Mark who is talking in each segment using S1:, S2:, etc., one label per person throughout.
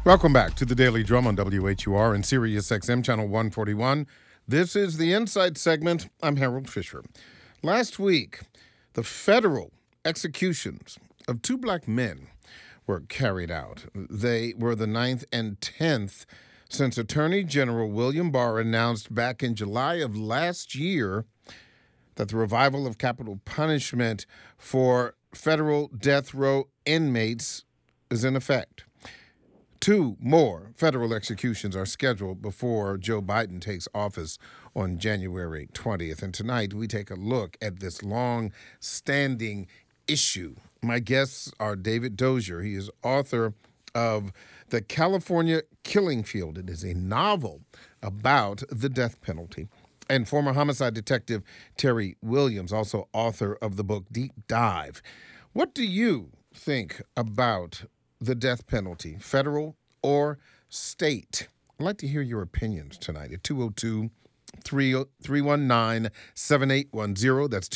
S1: Welcome back to the Daily Drum on WHUR and Sirius XM Channel 141. This is the Insight segment. I'm Harold Fisher. Last week, the federal executions of two black men were carried out. They were the 9th and 10th since Attorney General William Barr announced back in July of last year that the revival of capital punishment for federal death row inmates is in effect. 2 more federal executions are scheduled before Joe Biden takes office on January 20th. And tonight we take a look at this long-standing issue. My guests are David Dozier. He is author of The California Killing Field. It is a novel about the death penalty. And former homicide detective Terry Williams, also author of the book Deep Dive. What do you think about the death penalty, federal or state? I'd like to hear your opinions tonight at 202-319-7810. That's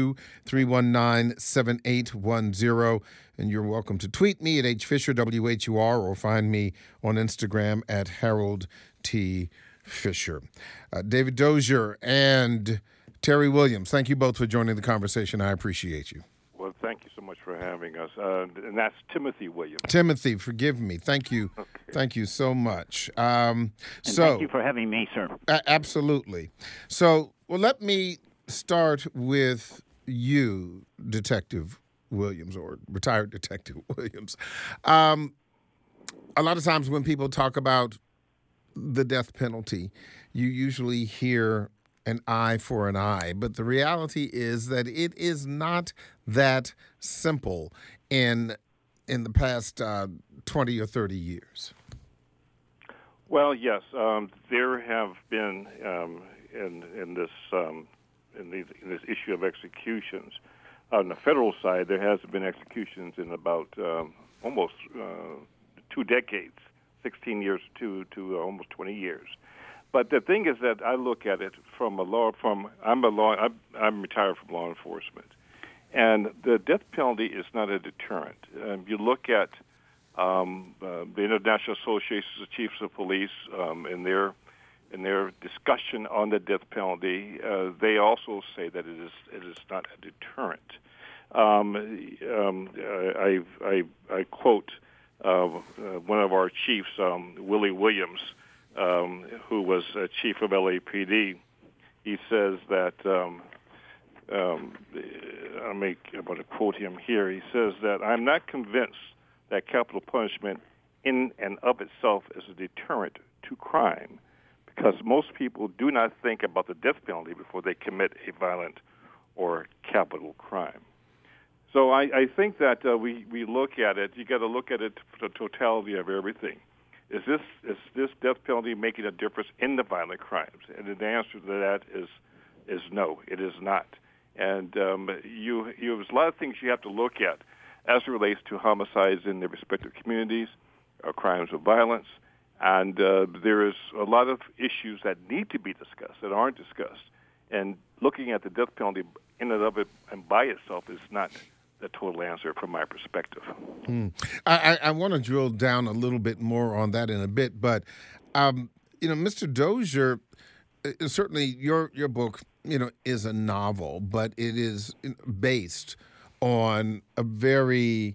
S1: 202-319-7810. And you're welcome to tweet me at HFisherWHUR or find me on Instagram at Harold T. Fisher. David Dozier and Terry Williams, thank you both for joining the conversation. I appreciate you.
S2: Well, thank you so much for having us. And that's Timothy Williams.
S1: Timothy, forgive me. Thank you. Okay. Thank you so much.
S3: And thank you for having me, sir.
S1: Absolutely. So, well, let me start with you, Detective Williams, or retired Detective Williams. A lot of times when people talk about the death penalty, you usually hear an eye for an eye, but the reality is that it is not that simple in the past 20 or 30 years.
S2: Well, yes, there have been in this issue of executions on the federal side. There has been executions in about almost 2 decades, 16 years to almost 20 years. But the thing is that I look at it I'm retired from law enforcement, and the death penalty is not a deterrent. You look at the International Association of Chiefs of Police in their discussion on the death penalty. They also say that it is not a deterrent. I quote one of our chiefs, Willie Williams, who was chief of LAPD. He says that, I'm going to quote him here. He says that, "I'm not convinced that capital punishment in and of itself is a deterrent to crime, because most people do not think about the death penalty before they commit a violent or capital crime." So I think that we look at it, you got to look at it for the totality of everything. Is this death penalty making a difference in the violent crimes? And the answer to that is no, it is not. And there's a lot of things you have to look at as it relates to homicides in their respective communities, crimes of violence, and there is a lot of issues that need to be discussed that aren't discussed. And looking at the death penalty in and of it and by itself is not the total answer from my perspective.
S1: I want to drill down a little bit more on that in a bit, but Mr. Dozier, certainly your book, is a novel, but it is based on a very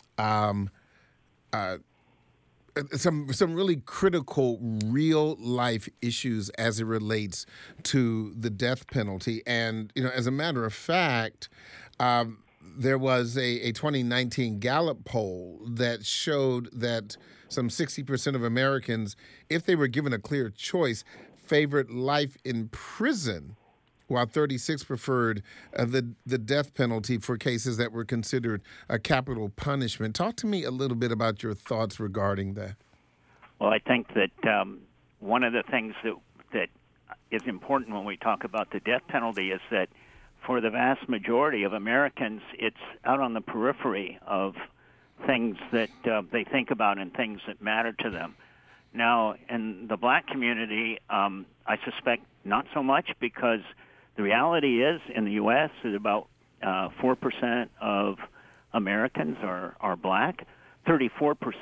S1: some really critical real life issues as it relates to the death penalty. And as a matter of fact, there was a 2019 Gallup poll that showed that some 60% of Americans, if they were given a clear choice, favored life in prison, while 36% preferred the death penalty for cases that were considered a capital punishment. Talk to me a little bit about your thoughts regarding that.
S3: Well, I think that one of the things that is important when we talk about the death penalty is that for the vast majority of Americans, it's out on the periphery of things that they think about and things that matter to them. Now, in the black community, I suspect not so much, because the reality is in the U.S. that about 4% of Americans are black. 34%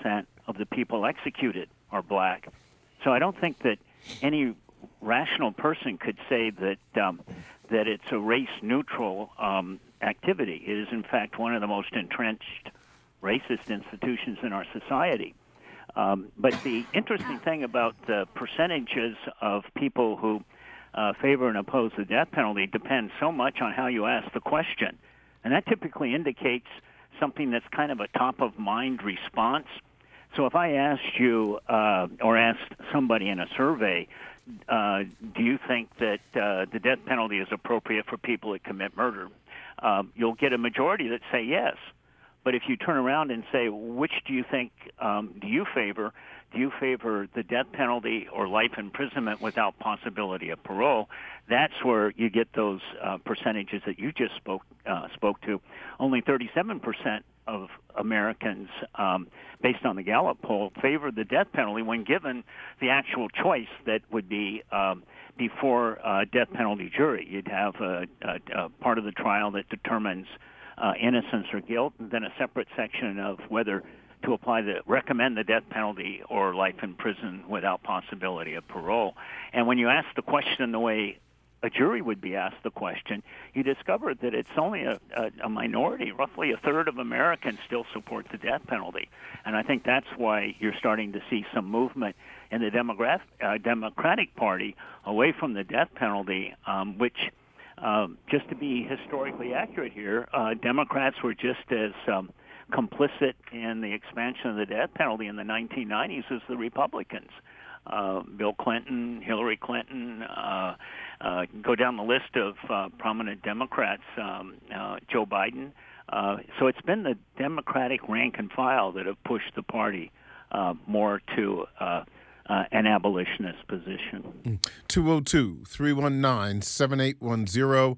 S3: of the people executed are black. So I don't think that any rational person could say that that it's a race-neutral activity. It is, in fact, one of the most entrenched racist institutions in our society. But the interesting thing about the percentages of people who favor and oppose the death penalty depends so much on how you ask the question. And that typically indicates something that's kind of a top-of-mind response. So if I asked you or asked somebody in a survey, do you think that the death penalty is appropriate for people that commit murder, you'll get a majority that say yes. But if you turn around and say, which do you think do you favor? Do you favor the death penalty or life imprisonment without possibility of parole? That's where you get those percentages that you just spoke to. Only 37% of Americans, based on the Gallup poll, favor the death penalty when given the actual choice that would be before a death penalty jury. You'd have a part of the trial that determines innocence or guilt, and then a separate section of whether to recommend the death penalty or life in prison without possibility of parole. And when you ask the question the way a jury would be asked the question, you discover that it's only a minority, roughly a third of Americans still support the death penalty. And I think that's why you're starting to see some movement in the Democratic Party away from the death penalty, which, just to be historically accurate here, Democrats were just as complicit in the expansion of the death penalty in the 1990s as the Republicans. Bill Clinton, Hillary Clinton, go down the list of prominent Democrats, Joe Biden. So it's been the Democratic rank and file that have pushed the party more to an abolitionist position.
S1: 202-319-7810.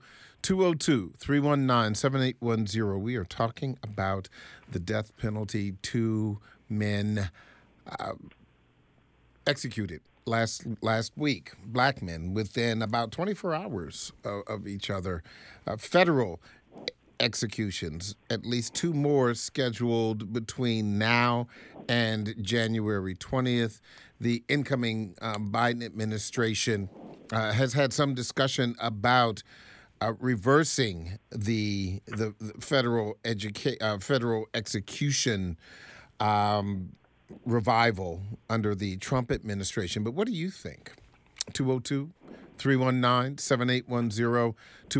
S1: 202-319-7810. We are talking about the death penalty. 2 men executed last week, black men, within about 24 hours of each other. Federal executions, at least 2 more scheduled between now and January 20th. The incoming Biden administration has had some discussion about reversing the federal execution revival under the Trump administration. But what do you think? 202-319-7810,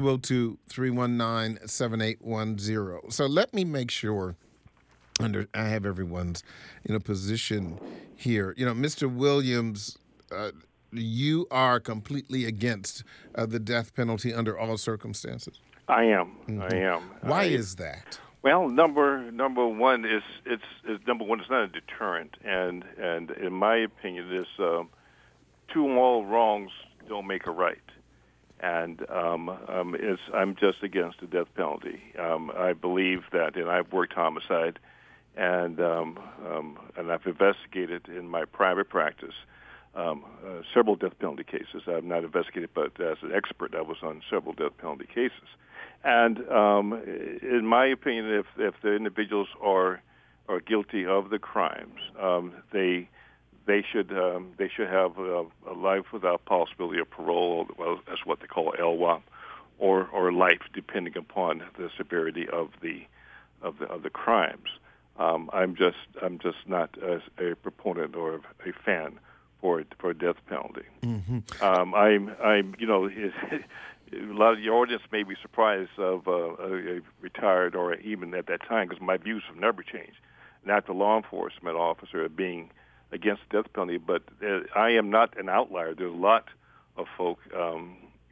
S1: 202-319-7810. So let me make sure I have everyone's position here. Mr. Williams, you are completely against the death penalty under all circumstances.
S2: I am.
S1: Mm-hmm.
S2: I am.
S1: Why is that?
S2: Well, number one is it's not a deterrent, and in my opinion, is 2 moral wrongs don't make a right, and I'm just against the death penalty. I believe that, and I've worked homicide, and I've investigated in my private practice several death penalty cases. I've not investigated, but as an expert, I was on several death penalty cases. And in my opinion, if the individuals are guilty of the crimes, they should have a life without possibility of parole. Well, that's what they call LWOP, or life, depending upon the severity of the crimes. I'm just not a proponent or a fan for a death penalty. Mm-hmm. I'm a lot of your audience may be surprised of a retired or even at that time, because my views have never changed, an active law enforcement officer being against the death penalty. But I am not an outlier. There's a lot of folk that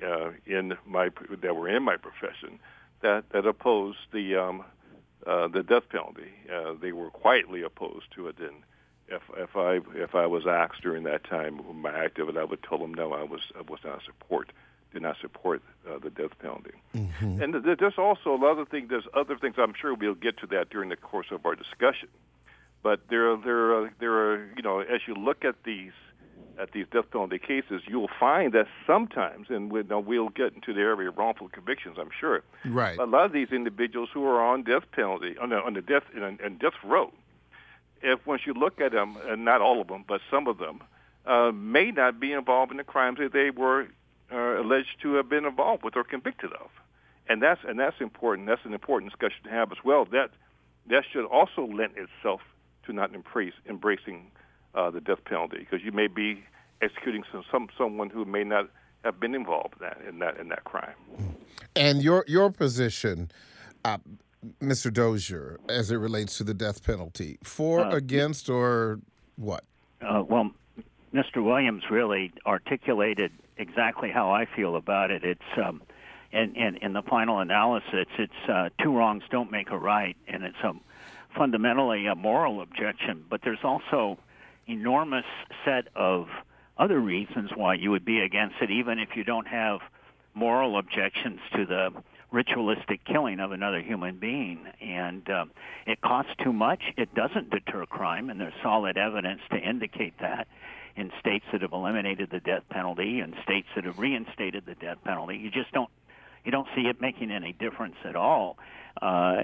S2: were in my profession that opposed the death penalty. They were quietly opposed to it, and if I was asked during that time my activity, I would tell them no, I did not support the death penalty. Mm-hmm. And there's also a lot of things. There's other things. I'm sure we'll get to that during the course of our discussion. But there are as you look at these death penalty cases, you'll find that sometimes, and we'll get into the area of wrongful convictions, I'm sure.
S1: Right.
S2: A lot of these individuals who are on death penalty, on the death row, if once you look at them, and not all of them, but some of them, may not be involved in the crimes that they were alleged to have been involved with or convicted of, and that's important. That's an important discussion to have as well. That should also lend itself to not embracing the death penalty, because you may be executing someone who may not have been involved in that crime.
S1: And your position, Mr. Dozier, as it relates to the death penalty, for, against, or what?
S3: Well, Mr. Williams really articulated exactly how I feel about it. It's and in the final analysis, it's two wrongs don't make a right, and it's fundamentally a moral objection. But there's also enormous set of other reasons why you would be against it, even if you don't have moral objections to the ritualistic killing of another human being. And it costs too much. It doesn't deter crime, and there's solid evidence to indicate that in states that have eliminated the death penalty and states that have reinstated the death penalty. You don't see it making any difference at all. So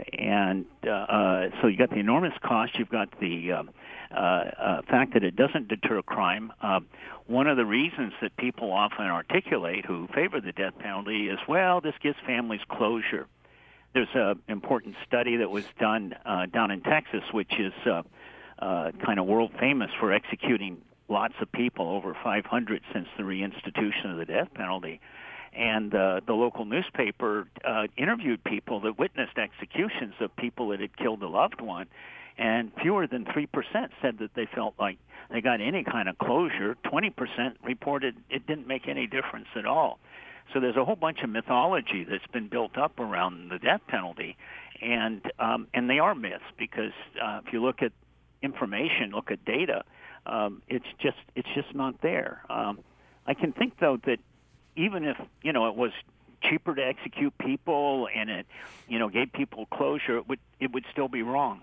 S3: you got the enormous cost. You've got the fact that it doesn't deter crime. One of the reasons that people often articulate who favor the death penalty is, well, this gives families closure. There's an important study that was done down in Texas, which is kind of world famous for executing lots of people, over 500 since the reinstitution of the death penalty. And the local newspaper interviewed people that witnessed executions of people that had killed a loved one, and fewer than 3% said that they felt like they got any kind of closure. 20% reported it didn't make any difference at all. So there's a whole bunch of mythology that's been built up around the death penalty, and they are myths, because if you look at information, look at data, it's just not there. I can think, though, that even if, it was cheaper to execute people and it, gave people closure, it would still be wrong.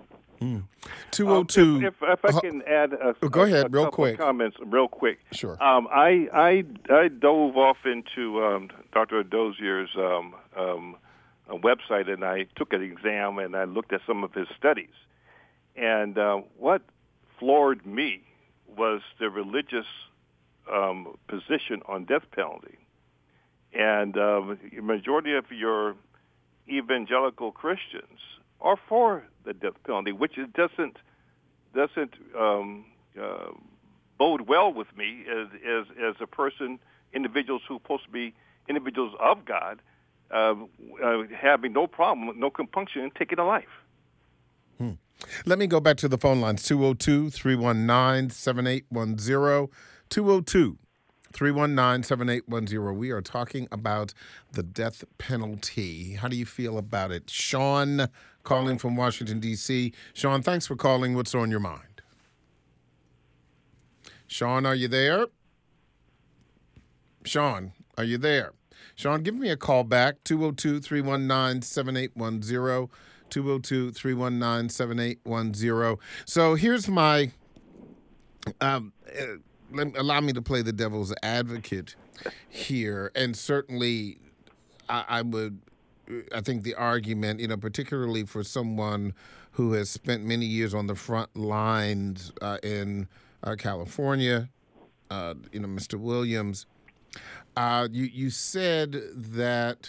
S1: 202.
S2: If I can add
S1: go ahead, real quick.
S2: Comments real quick.
S1: Sure.
S2: I dove off into Dr. Dozier's website, and I took an exam and I looked at some of his studies. And what floored me was the religious position on death penalty. And the majority of your evangelical Christians are for the death penalty, which it doesn't bode well with me as a person, individuals who are supposed to be individuals of God, having no problem, no compunction in taking a life.
S1: Let me go back to the phone lines, 202-319-7810, 202-319-7810. We are talking about the death penalty. How do you feel about it? Sean, calling from Washington, D.C. Sean, thanks for calling. What's on your mind? Sean, are you there? Sean, are you there? Sean, give me a call back, 202-319-7810, 202-319-7810. So here's my, allow me to play the devil's advocate here. And certainly I think the argument, particularly for someone who has spent many years on the front lines in California, Mr. Williams, you said that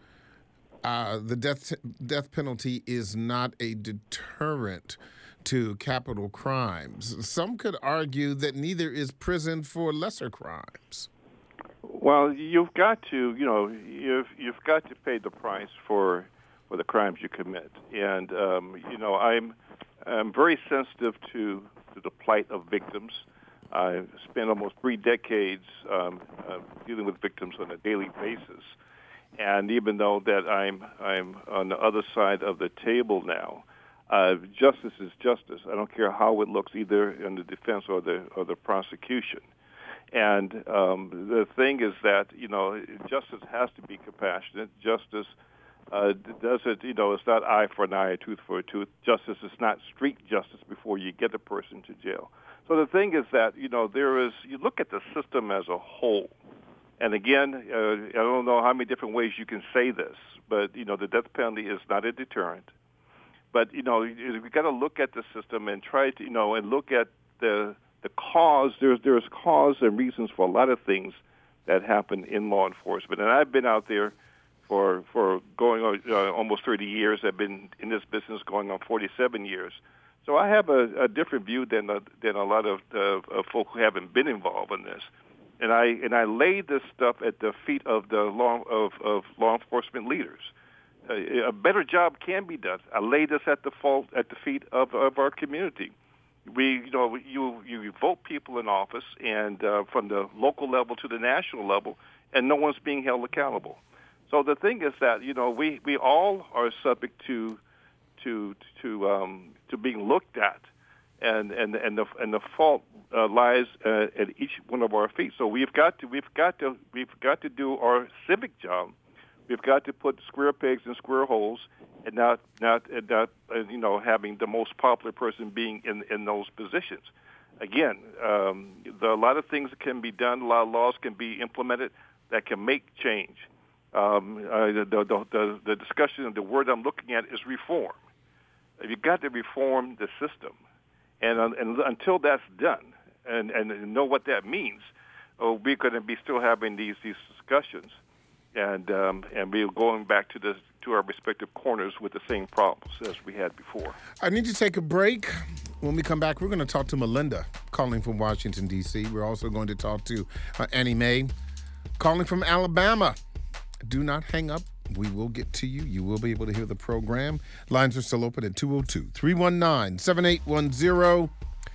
S1: the death penalty is not a deterrent to capital crimes. Some could argue that neither is prison for lesser crimes.
S2: Well, you've got to, you've got to pay the price for the crimes you commit, and I'm very sensitive to the plight of victims. I've spent almost 3 decades dealing with victims on a daily basis. And even though that I'm on the other side of the table now, justice is justice. I don't care how it looks, either in the defense or the prosecution. And the thing is that justice has to be compassionate. Justice doesn't it's not eye for an eye, a tooth for a tooth. Justice is not street justice before you get a person to jail. So the thing is that you look at the system as a whole. And again, I don't know how many different ways you can say this, but the death penalty is not a deterrent. But we got to look at the system and try to and look at the cause. There's cause and reasons for a lot of things that happen in law enforcement. And I've been out there for going on almost 30 years. I've been in this business going on 47 years. So I have a different view than a lot of folk who haven't been involved in this. And I lay this stuff at the feet of the law enforcement leaders. A better job can be done. I lay this at the feet of our community. You vote people in office, and from the local level to the national level, and no one's being held accountable. So the thing is that we all are subject to being looked at, and the fault lies at each one of our feet. So we've got to do our civic job. We've got to put square pegs in square holes, and not having the most popular person being in those positions. Again, a lot of things can be done. A lot of laws can be implemented that can make change. The discussion, the word I'm looking at is reform. You've got to reform the system, and until that's done, and know what that means, we're going to be still having these discussions. And we're going back to our respective corners with the same problems as we had before.
S1: I need to take a break. When we come back, we're going to talk to Melinda, calling from Washington, D.C. We're also going to talk to Annie Mae, calling from Alabama. Do not hang up. We will get to you. You will be able to hear the program. Lines are still open at 202-319-7810.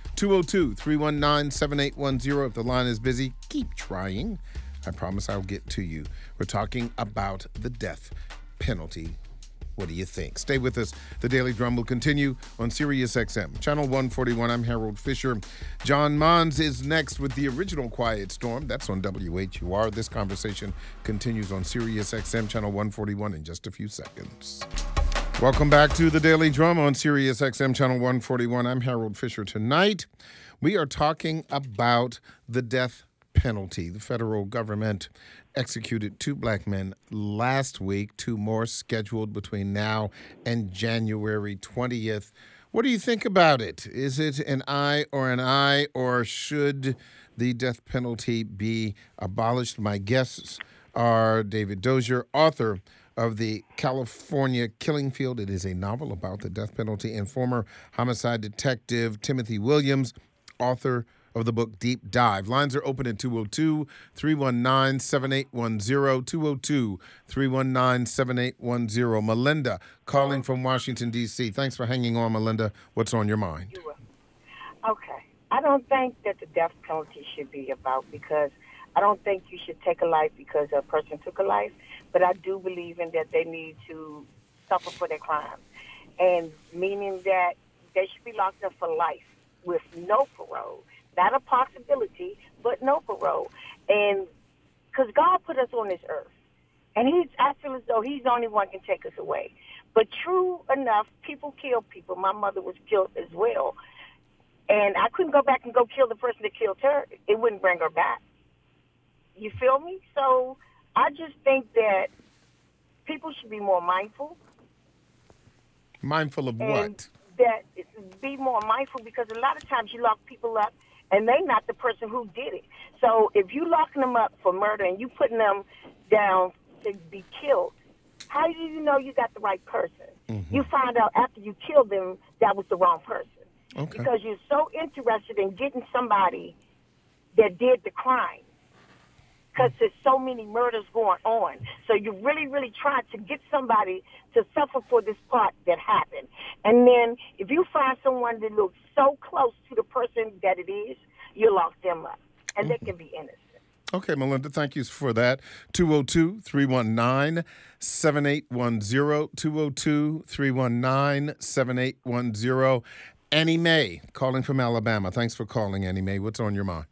S1: 202-319-7810. If the line is busy, keep trying. I promise I'll get to you. We're talking about the death penalty. What do you think? Stay with us. The Daily Drum will continue on Sirius XM. Channel 141, I'm Harold Fisher. John Mons is next with the original Quiet Storm. That's on WHUR. This conversation continues on Sirius XM, Channel 141 in just a few seconds. Welcome back to the Daily Drum on Sirius XM, Channel 141. I'm Harold Fisher. Tonight, we are talking about the death penalty. The federal government executed 2 black men last week, 2 more scheduled between now and January 20th. What do you think about it? Is it an eye, or should the death penalty be abolished? My guests are David Dozier, author of The California Killing Field. It is a novel about the death penalty, and former homicide detective Timothy Williams, author of the book Deep Dive. Lines are open at 202-319-7810, 202-319-7810. Melinda, calling from Washington, D.C. Thanks for hanging on, Melinda. What's on your mind?
S4: Okay. I don't think that the death penalty should be about, because I don't think you should take a life because a person took a life, but I do believe in that they need to suffer for their crimes, and meaning that they should be locked up for life with no parole. Not a possibility, but no parole. And because God put us on this earth, and I feel as though he's the only one can take us away. But true enough, people kill people. My mother was killed as well. And I couldn't go back and go kill the person that killed her. It wouldn't bring her back. You feel me? So I just think that people should be more mindful.
S1: Mindful of what?
S4: That be more mindful, because a lot of times you lock people up and they're not the person who did it. So if you locking them up for murder and you putting them down to be killed, how do you know you got the right person? Mm-hmm. You find out after you killed them that was the wrong person. Okay. Because you're so interested in getting somebody that did the crime. Because there's so many murders going on. So you're really, really trying to get somebody to suffer for this part that happened. And then if you find someone that looks so close to the person that it is, you lock them up. And they can be innocent.
S1: Okay, Melinda, thank you for that. 202-319-7810, 202-319-7810. Annie Mae, calling from Alabama. Thanks for calling, Annie Mae. What's on your mind?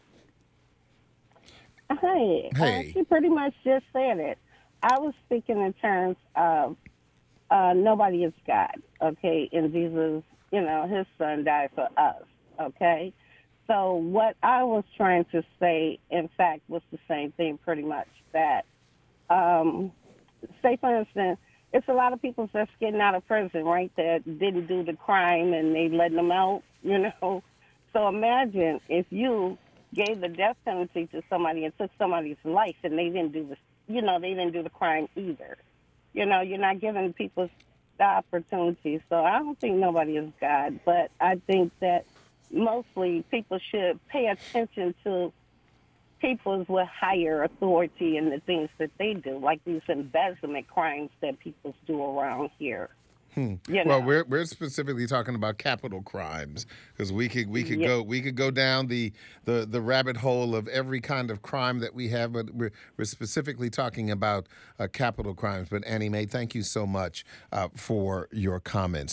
S5: Hey. She pretty much just said it. I was speaking in terms of nobody is God, okay? And Jesus, his son died for us, okay? So what I was trying to say, in fact, was the same thing pretty much, that, say, for instance, it's a lot of people that's getting out of prison, right, that didn't do the crime and they letting them out, you know. So imagine if you gave the death penalty to somebody and took somebody's life and they didn't do they didn't do the crime either. You know, you're not giving people the opportunity. So I don't think nobody is God, but I think that mostly people should pay attention to people with higher authority in the things that they do, like these embezzlement crimes that people do around here.
S1: You know? Well, we're specifically talking about capital crimes because we could go down the rabbit hole of every kind of crime that we have, but we're specifically talking about capital crimes. But Annie Mae, thank you so much for your comments.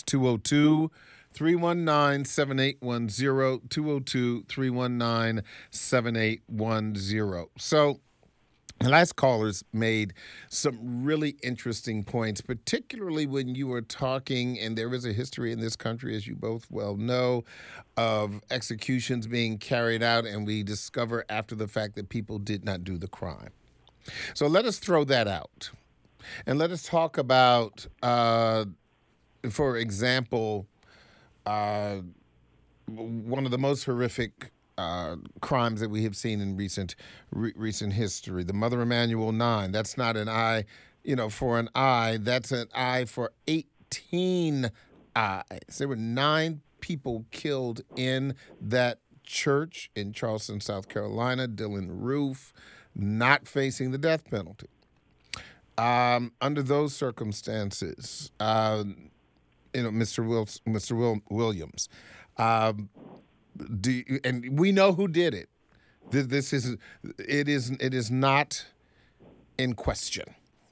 S1: 202-319-7810, 202-319-7810. So the last callers made some really interesting points, particularly when you were talking, and there is a history in this country, as you both well know, of executions being carried out, and we discover after the fact that people did not do the crime. So let us throw that out. And let us talk about, for example, one of the most horrific crimes that we have seen in recent history. The Mother Emanuel 9. That's not an eye, for an eye. That's an eye for 18 eyes. There were 9 people killed in that church in Charleston, South Carolina. Dylan Roof not facing the death penalty. Under those circumstances, Mr. Williams. And we know who did it. It is not in question.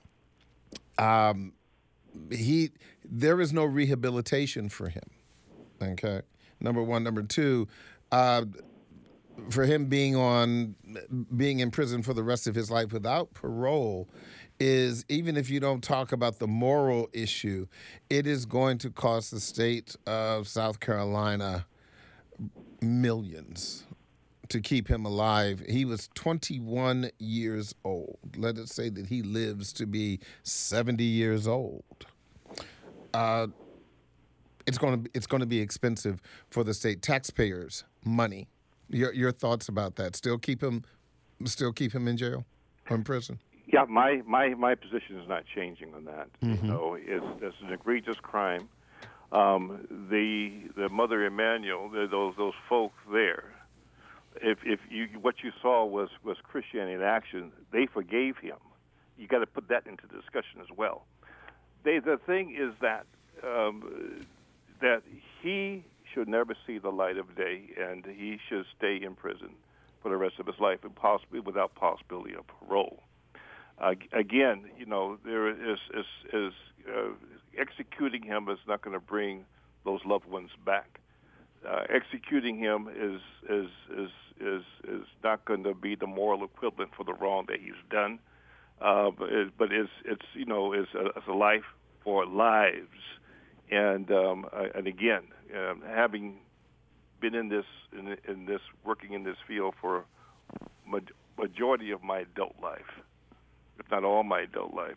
S1: There is no rehabilitation for him. Okay, number one. Number two, for him being in prison for the rest of his life without parole is, even if you don't talk about the moral issue, it is going to cost the state of South Carolina millions to keep him alive. He was 21 years old. Let us say that he lives to be 70 years old. It's going to be expensive for the state taxpayers' money. Your thoughts about that? Still keep him in jail or in prison?
S2: Yeah, my position is not changing on that.
S1: Mm-hmm.
S2: It's an egregious crime. The Mother Emanuel, those folks there, what you saw was Christianity in action. They forgave him. You got to put that into discussion as well. The thing is that he should never see the light of day, and he should stay in prison for the rest of his life, and possibly without possibility of parole. Again, there is executing him is not going to bring those loved ones back. Executing him is not going to be the moral equivalent for the wrong that he's done. But it's a life for lives, and again, having been in this working in this field for majority of my adult life, if not all my adult life,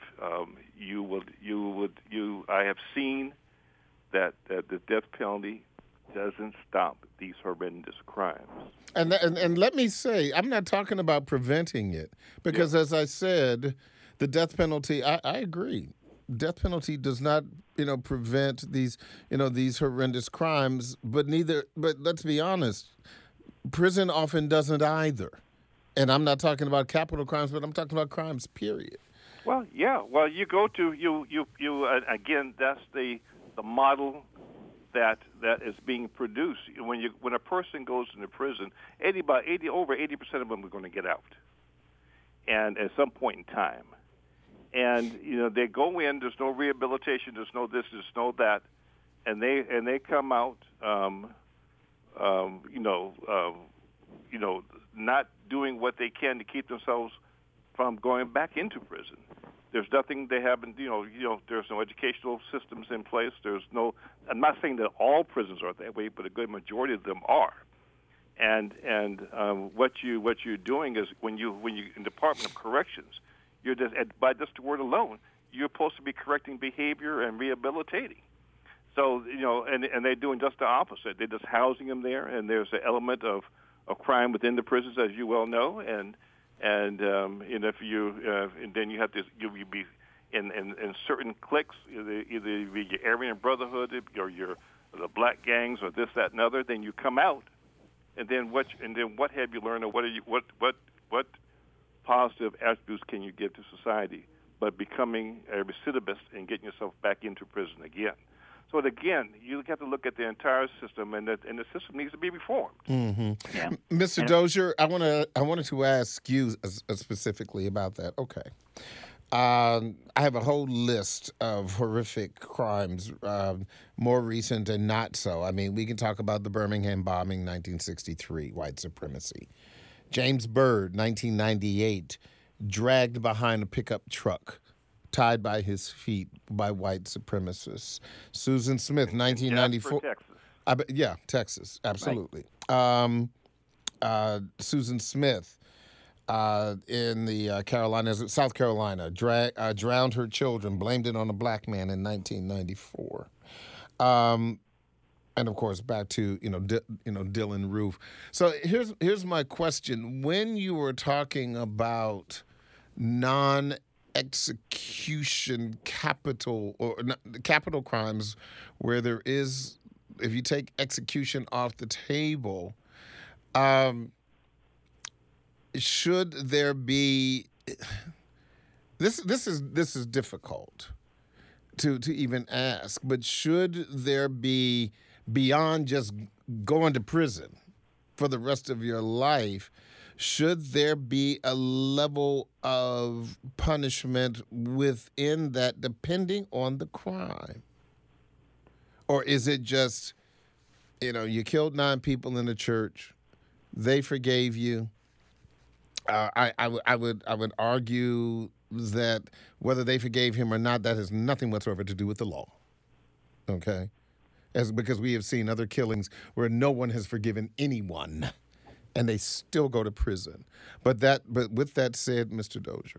S2: I have seen that the death penalty doesn't stop these horrendous crimes.
S1: And let me say, I'm not talking about preventing it, because as I said, the death penalty, I agree. Death penalty does not, prevent these horrendous crimes, but let's be honest, prison often doesn't either. And I'm not talking about capital crimes, but I'm talking about crimes, period.
S2: Well, yeah. Well, you go to you again. That's the model that is being produced. When a person goes into prison, over 80% of them are going to get out, and at some point in time, and they go in. There's no rehabilitation. There's no this. There's no that, and they come out. Not doing what they can to keep themselves from going back into prison. There's nothing they haven't, there's no educational systems in place. I'm not saying that all prisons are that way, but a good majority of them are. And what you're doing is when you in Department of Corrections, you're just by just the word alone, you're supposed to be correcting behavior and rehabilitating. So, and they're doing just the opposite. They're just housing them there, and there's an element of crime within the prisons, as you well know, and if you and then you'll be in certain cliques, either be your Aryan Brotherhood or the black gangs or this, that, and other. Then you come out, and then what have you learned, or what positive attributes can you give to society, but becoming a recidivist and getting yourself back into prison again? So again, you have to look at the entire system, and the system needs to be reformed.
S1: Mm-hmm. Yeah. Mr. Dozier, I wanted to ask you specifically about that. Okay. I have a whole list of horrific crimes, more recent and not so. I mean, we can talk about the Birmingham bombing, 1963, white supremacy. James Byrd, 1998, dragged behind a pickup truck, tied by his feet by white supremacists. Susan Smith, 1994.
S2: Texas.
S1: Texas, absolutely. Right. Susan Smith in the Carolinas, South Carolina, drowned her children, blamed it on a black man in 1994. And of course, back to Dylan Roof. So here's my question: when you were talking about non-execution capital crimes, where there is, if you take execution off the table, should there be? This is difficult to even ask, but should there be, beyond just going to prison for the rest of your life, should there be a level of punishment within that depending on the crime? Or is it just, you killed 9 people in the church, they forgave you? I would argue that whether they forgave him or not, that has nothing whatsoever to do with the law. Okay? Because we have seen other killings where no one has forgiven anyone, and they still go to prison. But with that said, Mr. Dozier,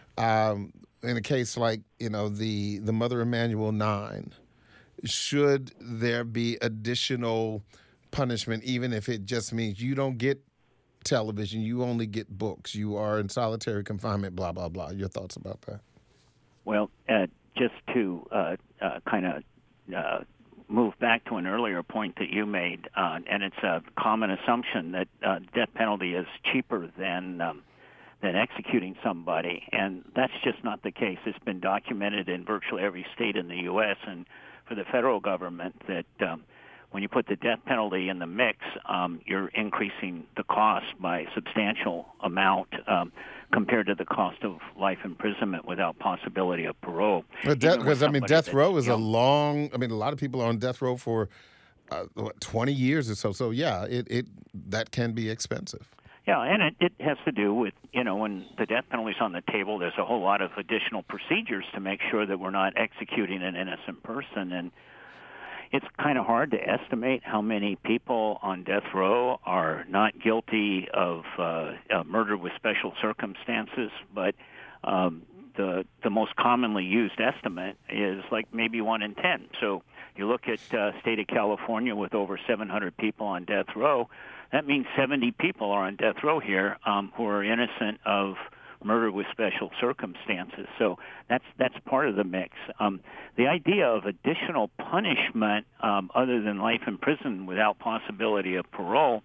S1: in a case like the Mother Emanuel 9, should there be additional punishment, even if it just means you don't get television, you only get books, you are in solitary confinement, blah blah blah? Your thoughts about that?
S3: Well, just to kind of move back to an earlier point that you made, and it's a common assumption that death penalty is cheaper than executing somebody, and that's just not the case. It's been documented in virtually every state in the U.S. and for the federal government that when you put the death penalty in the mix, you're increasing the cost by a substantial amount compared to the cost of life imprisonment without possibility of parole.
S1: Because death row is a long. a lot of people are on death row for 20 years or so. So yeah, it that can be expensive.
S3: Yeah, and it has to do with, when the death penalty is on the table, there's a whole lot of additional procedures to make sure that we're not executing an innocent person. And it's kind of hard to estimate how many people on death row are not guilty of murder with special circumstances, but the most commonly used estimate is like maybe 1 in 10. So you look at state of California with over 700 people on death row, that means 70 people are on death row here who are innocent of murder with special circumstances. So that's part of the mix. The idea of additional punishment other than life in prison without possibility of parole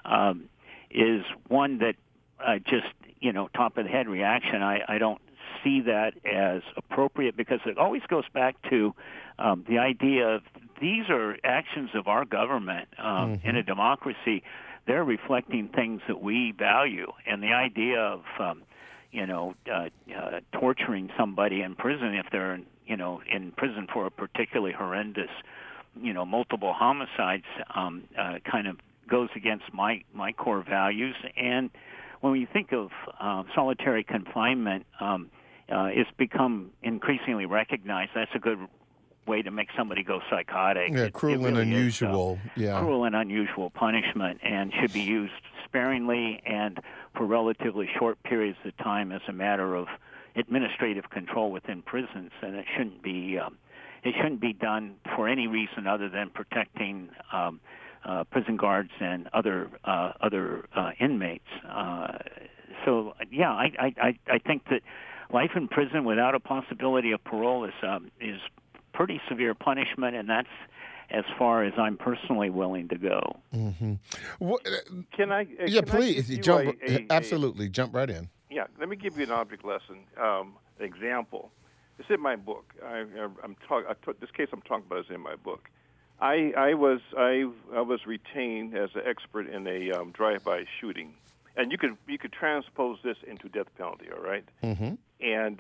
S3: is one that just, top of the head reaction. I don't see that as appropriate because it always goes back to the idea of these are actions of our government in a democracy. They're reflecting things that we value, and the idea of torturing somebody in prison if they're in prison for a particularly horrendous multiple homicides kind of goes against my core values. And when you think of solitary confinement, it's become increasingly recognized that's a good way to make somebody go psychotic.
S1: Yeah, cruel and unusual.
S3: Cruel and unusual punishment, and should be used sparingly and for relatively short periods of time as a matter of administrative control within prisons, and it shouldn't be done for any reason other than protecting prison guards and other inmates. So yeah, I think that life in prison without a possibility of parole is pretty severe punishment, and that's as far as I'm personally willing to go.
S1: Mm-hmm.
S2: Can I?
S1: Please jump. Absolutely, jump right in.
S2: Yeah, let me give you an object lesson example. It's in my book. This case I'm talking about is in my book. I was retained as an expert in a drive-by shooting, and you could transpose this into death penalty. All right.
S1: Mm-hmm.
S2: And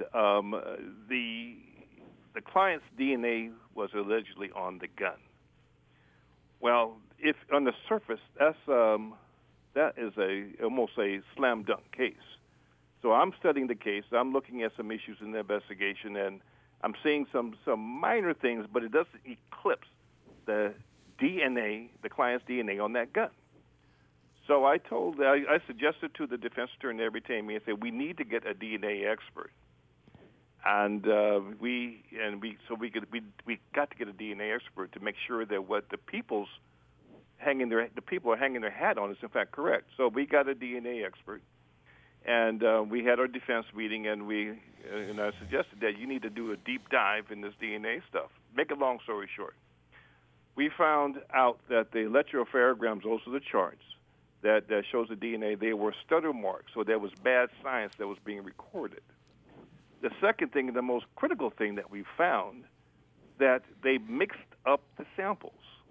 S2: the client's DNA was allegedly on the gun. Well, if on the surface, that is almost a slam dunk case. So I'm studying the case. I'm looking at some issues in the investigation, and I'm seeing some minor things, but it doesn't eclipse the DNA, the client's DNA on that gun. So I suggested to the defense attorney that retained me, I said, we need to get a DNA expert. And we got to get a DNA expert to make sure that what the people are hanging their hat on is in fact correct. So we got a DNA expert, and we had our defense meeting, and I suggested that you need to do a deep dive in this DNA stuff. Make a long story short, we found out that the electropharograms, those are the charts that shows the DNA, they were stutter marks, so there was bad science that was being recorded. The second thing, the most critical thing that we found, that they mixed up the samples.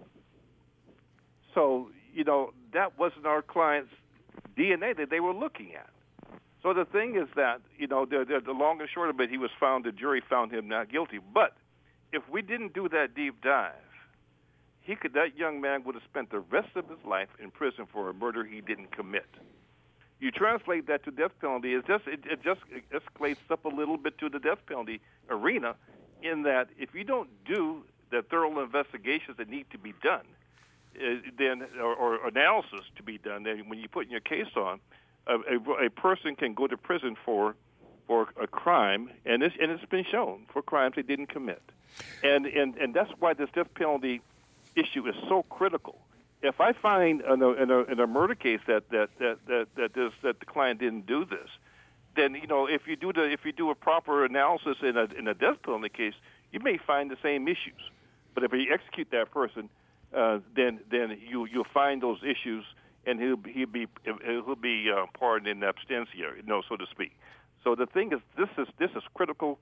S2: So, that wasn't our client's DNA that they were looking at. So the thing is that, the long and short of it, the jury found him not guilty. But if we didn't do that deep dive, that young man would have spent the rest of his life in prison for a murder he didn't commit. You translate that to death penalty, it just escalates up a little bit to the death penalty arena, in that if you don't do the thorough investigations that need to be done, or analysis to be done, then when you put your case on, a person can go to prison for a crime, and it's been shown for crimes they didn't commit, and that's why this death penalty issue is so critical. If I find in a murder case that the client didn't do this, then if you do a proper analysis in a death penalty case, you may find the same issues. But if you execute that person, then you'll find those issues, and he'll be pardoned in absentia, so to speak. So the thing is, this is critical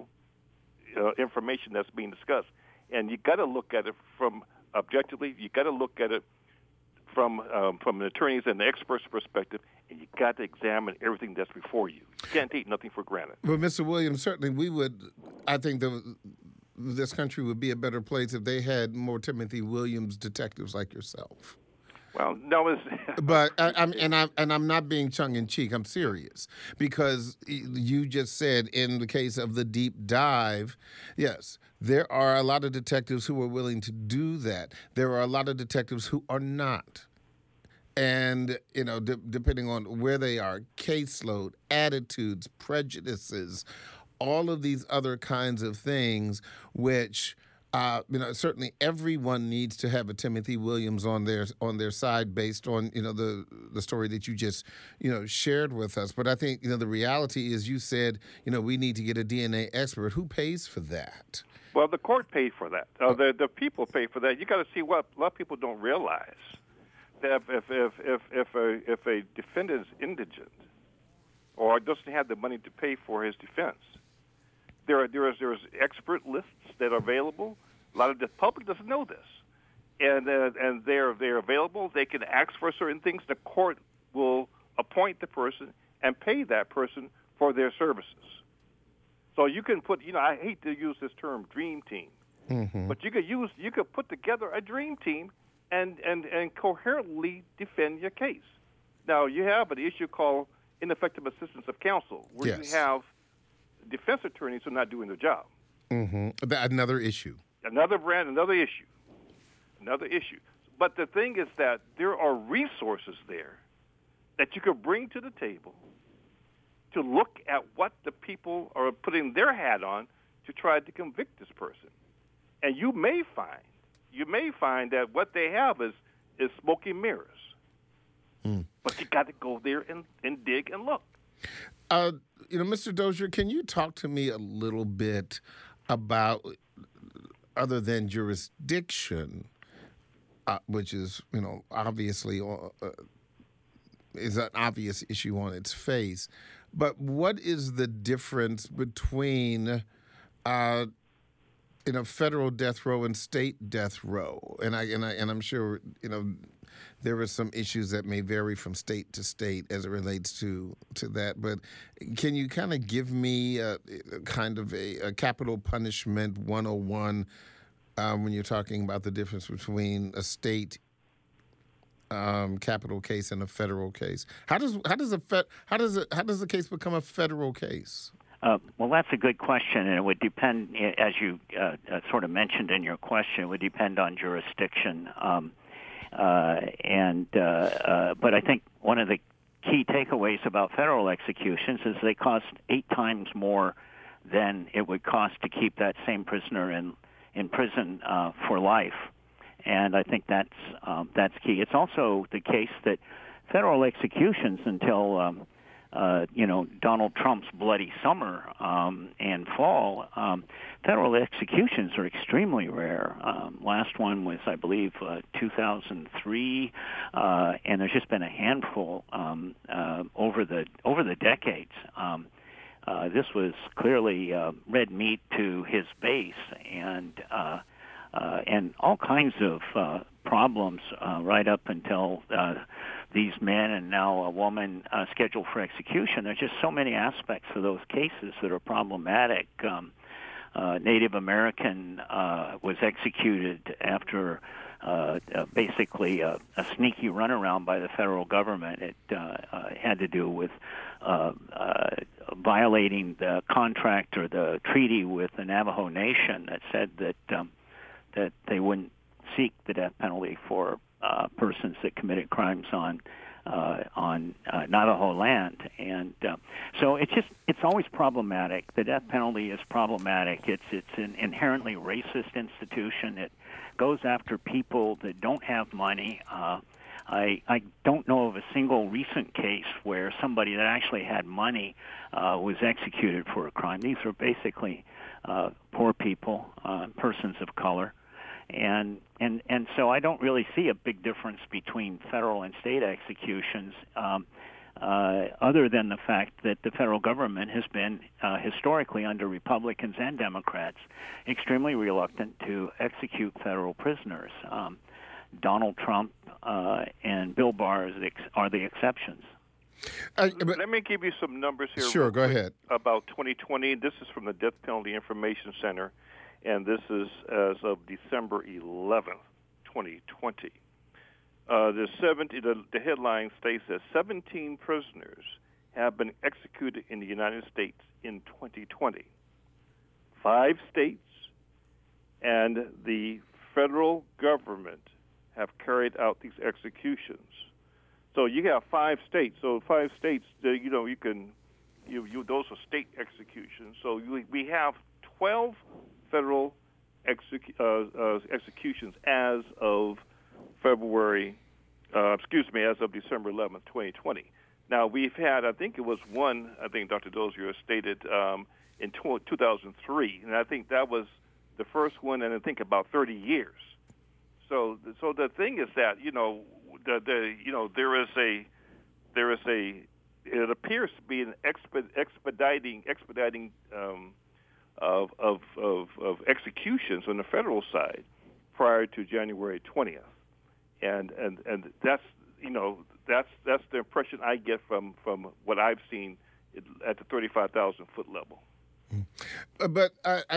S2: information that's being discussed, and you got to look at it from objectively. You got to look at it from an attorney's and the expert's perspective, and you got to examine everything that's before you. You can't take nothing for granted.
S1: Well, Mr. Williams, certainly I think this country would be a better place if they had more Timothy Williams detectives like yourself.
S2: Well, no,
S1: but I'm not being tongue in cheek. I'm serious, because you just said in the case of the deep dive, yes, there are a lot of detectives who are willing to do that. There are a lot of detectives who are not. And, depending on where they are, caseload, attitudes, prejudices, all of these other kinds of things, which, certainly everyone needs to have a Timothy Williams on their side based on, the story that you just, shared with us. But I think, the reality is, you said, we need to get a DNA expert. Who pays for that?
S2: Well, the court paid for that. The people pay for that. You got to see what a lot of people don't realize. That if a defendant is indigent or doesn't have the money to pay for his defense, there's expert lists that are available. A lot of the public doesn't know this, and they're available. They can ask for certain things. The court will appoint the person and pay that person for their services. So you can put, I hate to use this term dream team, but you could put together a dream team and coherently defend your case. Now, you have an issue called ineffective assistance of counsel, where you have defense attorneys who are not doing their job.
S1: Another issue.
S2: Another issue. But the thing is that there are resources there that you could bring to the table to look at what the people are putting their hat on to try to convict this person. And you may find that what they have is smoke and mirrors. But you got to go there and dig and look.
S1: Mr. Dozier, can you talk to me a little bit about, other than jurisdiction, which is, obviously is an obvious issue on its face, but what is the difference between federal death row and state death row? And I'm sure there are some issues that may vary from state to state as it relates to that. But can you kind of give me a capital punishment 101 when you're talking about the difference between a state capital case and a federal case? How does the case become a federal case?
S3: Well, that's a good question, and it would depend, as you sort of mentioned in your question, it would depend on jurisdiction. But I think one of the key takeaways about federal executions is they cost 8 times more than it would cost to keep that same prisoner in prison for life. And I think that's key. It's also the case that federal executions until Donald Trump's bloody summer and fall, federal executions are extremely rare. Last one was, I believe, 2003, and there's just been a handful over the decades. This was clearly red meat to his base, and all kinds of problems right up until these men and now a woman scheduled for execution. There's just so many aspects of those cases that are problematic. Native American was executed after basically a sneaky runaround by the federal government. It had to do with violating the contract or the treaty with the Navajo Nation that said that they wouldn't seek the death penalty for persons that committed crimes on Navajo land, and so it's always problematic. The death penalty is problematic. It's an inherently racist institution. It goes after people that don't have money. I don't know of a single recent case where somebody that actually had money was executed for a crime. These are basically poor people, persons of color. And so I don't really see a big difference between federal and state executions, other than the fact that the federal government has been historically, under Republicans and Democrats, extremely reluctant to execute federal prisoners. Donald Trump and Bill Barr are the exceptions.
S2: Let me give you some numbers here.
S1: Sure, go ahead. About
S2: 2020. This is from the Death Penalty Information Center, and this is as of December 11th, 2020. The headline states that 17 prisoners have been executed in the United States in 2020. 5 states and the federal government have carried out these executions. So you have 5 states. So 5 states, those are state executions. So we have 12 federal executions as of as of December 11th, 2020. Now, we've had, I think it was one, Dr. Dozier stated, in 2003, and I think that was the first one in, I think, about 30 years. So the thing is that, it appears to be an expediting of executions on the federal side prior to January 20th, and that's the impression I get from what I've seen at the 35,000-foot level.
S1: But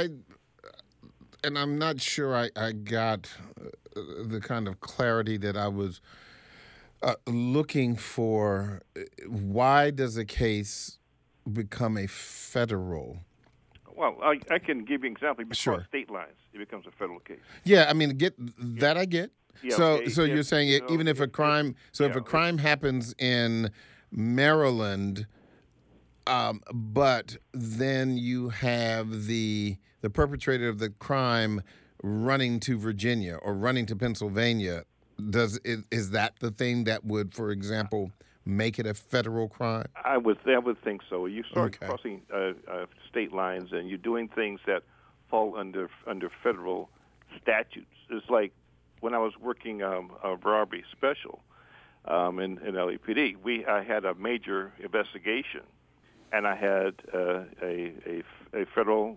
S1: I'm not sure I got the kind of clarity that I was looking for. Why does a case become a federal?
S2: Well, I can give you an example. Sure. State lines, it becomes a federal case.
S1: Yeah, I mean, I get. Yeah, so you're saying even if a crime, if a crime happens in Maryland, But then you have the perpetrator of the crime running to Virginia or running to Pennsylvania. Is that the thing that would, for example, make it a federal crime?
S2: I would think so. You start crossing state lines, and you're doing things that fall under federal statutes. It's like when I was working a robbery special in LAPD. I had a major investigation, and I had a federal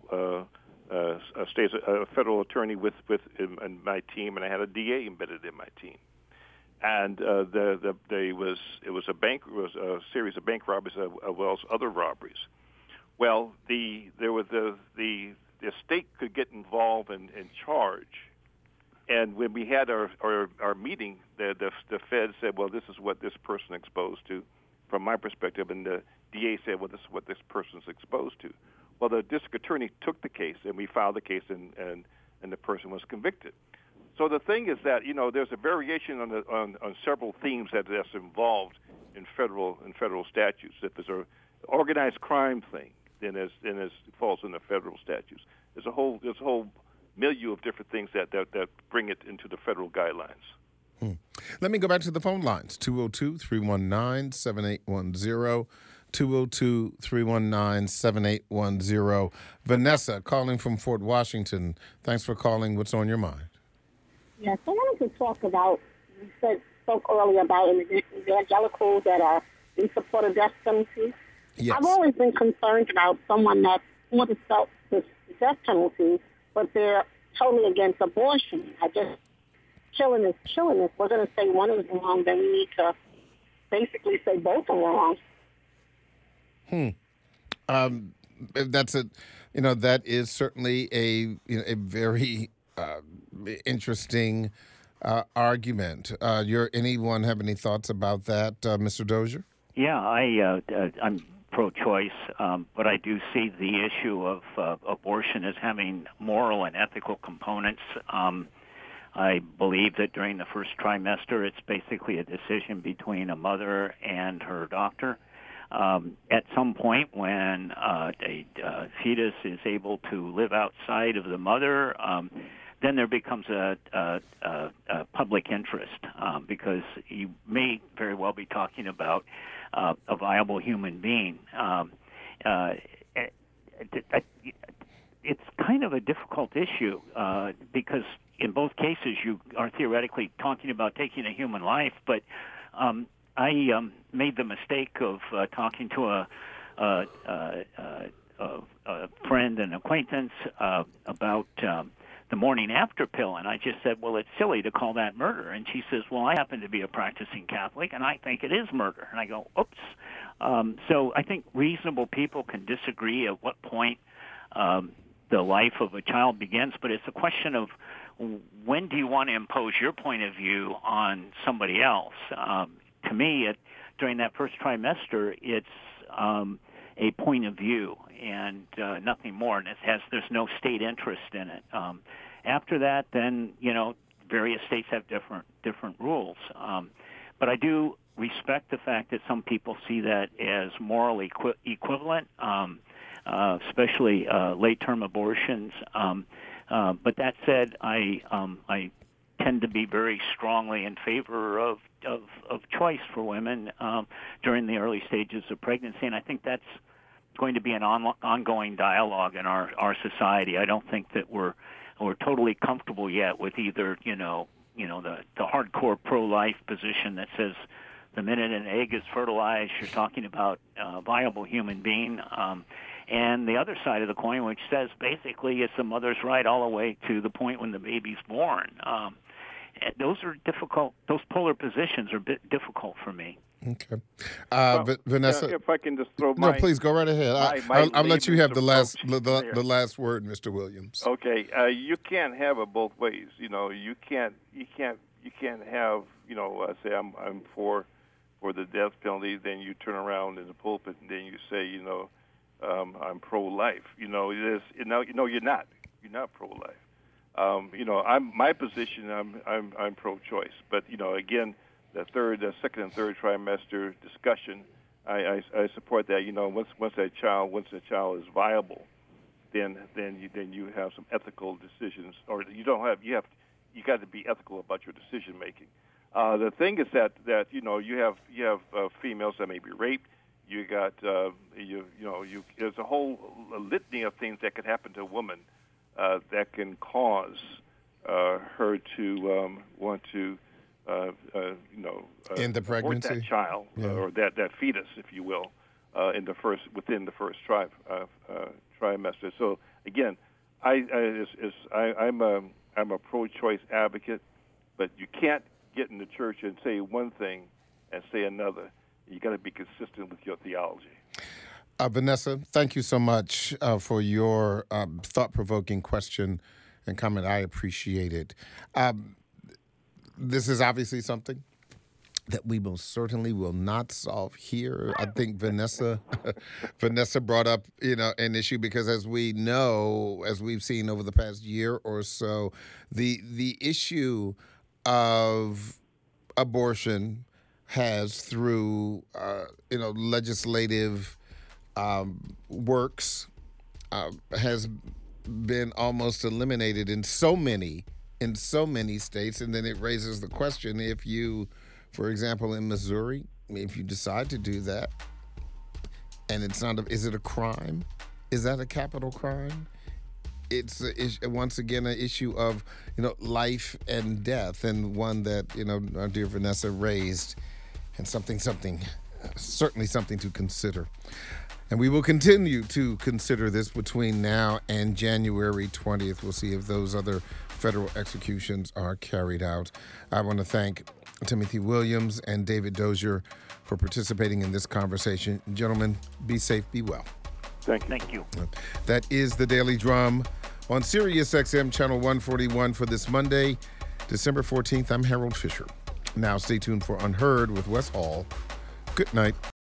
S2: a federal attorney with in my team, and I had a DA embedded in my team. And it was a series of bank robberies as well as other robberies. Well, the state could get involved and charge. And when we had our meeting, the Fed said, well, this is what this person exposed to, from my perspective, and the DA said, well, this is what this person's exposed to. Well, the district attorney took the case, and we filed the case, and the person was convicted. So the thing is that there's a variation on several themes that's involved in federal statutes. If there's an organized crime thing, then it falls in the federal statutes. There's a whole milieu of different things that bring it into the federal guidelines.
S1: Let me go back to the phone lines. 202-319-7810. 202-319-7810. Vanessa calling from Fort Washington. Thanks for calling. What's on your mind?
S5: Yes, I wanted to talk about, you spoke earlier about evangelicals that are in support of death penalty.
S1: Yes.
S5: I've always been concerned about someone that's for the death penalty, but they're totally against abortion. I just, killing is. We're going to say one is wrong, then we need to basically say both are wrong.
S1: That is certainly a very interesting argument. Anyone have any thoughts about that, Mr. Dozier?
S3: Yeah, I'm pro-choice, but I do see the issue of abortion as having moral and ethical components. I believe that during the first trimester, it's basically a decision between a mother and her doctor. At some point when a fetus is able to live outside of the mother, then there becomes a public interest because you may very well be talking about a viable human being. It's kind of a difficult issue because in both cases you are theoretically talking about taking a human life, but I made the mistake of talking to a friend and acquaintance about the morning after pill, and I just said, well, it's silly to call that murder. And she says, well, I happen to be a practicing Catholic, and I think it is murder. And I go, oops. So I think reasonable people can disagree at what point the life of a child begins, but it's a question of when do you want to impose your point of view on somebody else? To me, during that first trimester, it's a point of view and nothing more. And there's no state interest in it. After that, then various states have different rules. But I do respect the fact that some people see that as morally equivalent, especially late-term abortions. But that said, I tend to be very strongly in favor of choice for women during the early stages of pregnancy, and I think that's going to be an ongoing dialogue in our society. I don't think that we're totally comfortable yet with either the hardcore pro-life position that says the minute an egg is fertilized, you're talking about a viable human being. And the other side of the coin, which says basically it's the mother's right all the way to the point when the baby's born. Those are difficult. Those polar positions are a bit difficult for me.
S1: Okay. Vanessa,
S2: if I can just throw
S1: no, please go right ahead. I'll let you have the last word, Mr. Williams.
S2: Okay. You can't have it both ways. You can't have say I'm for the death penalty, then you turn around in the pulpit and then you say I'm pro-life. You're not. You're not pro-life. My position. I'm pro-choice. But again, the second and third trimester discussion I support that. Once a child is viable, then you have some ethical decisions, or you got to be ethical about your decision making. The thing is that you have females that may be raped. You got there's a whole litany of things that could happen to a woman that can cause her to want to
S1: in the pregnancy,
S2: abort that child or that fetus, if you will, within the first trimester. So again, I'm a pro-choice advocate, but you can't get in the church and say one thing and say another. You got to be consistent with your theology.
S1: Vanessa, thank you so much for your thought-provoking question and comment. I appreciate it. This is obviously something that we most certainly will not solve here. I think Vanessa brought up, an issue because as we know, as we've seen over the past year or so, the issue of abortion has through legislative works has been almost eliminated in so many states, and then it raises the question: if you, for example, in Missouri, if you decide to do that, and it's not, is it a crime? Is that a capital crime? It's once again an issue of life and death, and one that our dear Vanessa raised, and certainly something to consider. And we will continue to consider this between now and January 20th. We'll see if those other federal executions are carried out. I want to thank Timothy Williams and David Dozier for participating in this conversation. Gentlemen, be safe, be well.
S2: Thank you.
S3: Thank you.
S1: That is the Daily Drum on Sirius XM Channel 141 for this Monday, December 14th. I'm Harold Fisher. Now stay tuned for Unheard with Wes Hall. Good night.